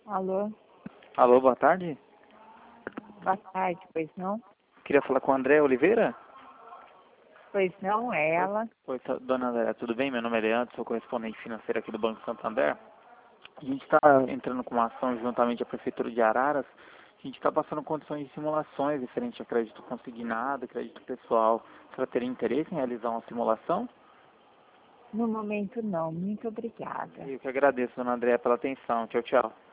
Alô? Alô, boa tarde. Boa tarde, pois não? Queria falar com a André Oliveira. Pois não, é ela. Oi, dona André, tudo bem? Meu nome é Leandro, sou correspondente financeiro aqui do Banco Santander. A gente está entrando com uma ação juntamente à Prefeitura de Araras. A gente está passando condições de simulações referente a crédito consignado, crédito pessoal. Você teria interesse em realizar uma simulação? No momento não, muito obrigada. Eu que agradeço, dona André, pela atenção. Tchau, tchau.